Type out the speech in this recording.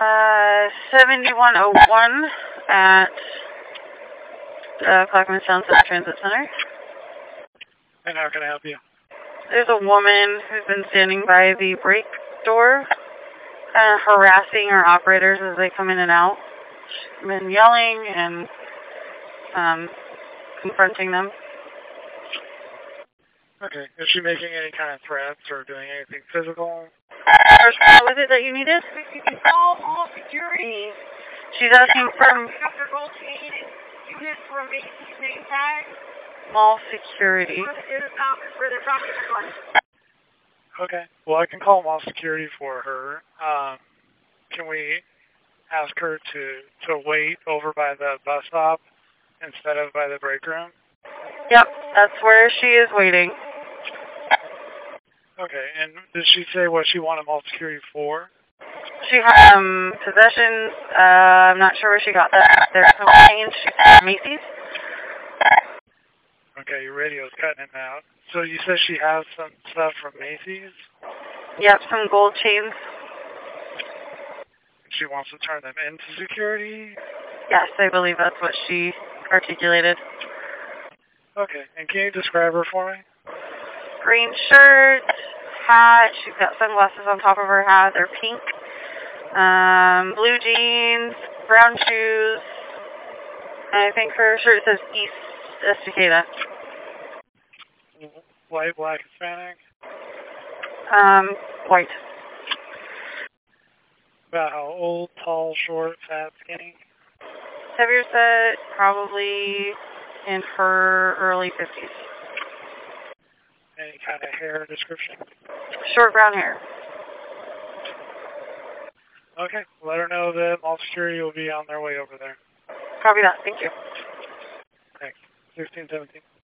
7101 at Clackamas Town Center Transit Center. And how can I help you? There's a woman who's been standing by the brake door, harassing our operators as they come in and out. She's been yelling and confronting them. Okay. Is she making any kind of threats or doing anything physical? What was it that you needed? Call all security. She's asking for Dr. Goldstein, unit for vacancy tag. mall security. For the doctor's one. Okay. Well, I can call mall security for her. Can we ask her to wait over by the bus stop instead of by the break room? Yep, that's where she is waiting. Okay. And did she say what she wanted mall security for? She had possessions. I'm not sure where she got that. There's no change. She's at Macy's. Okay, your radio's cutting it out. So you said she has some stuff from Macy's? Yep, some gold chains. She wants to turn them into security? Yes, I believe that's what she articulated. Okay, and can you describe her for me? Green shirt, hat. She's got sunglasses on top of her hat. They're pink. Blue jeans, brown shoes. And I think her shirt says East Estacada. White, black, Hispanic? White. About how old, tall, short, fat, skinny? Heavier set, probably in her early 50s. Any kind of hair description? Short brown hair. Okay, let her know that mall security will be on their way over there. Copy that. Thank you. Thanks. 1617.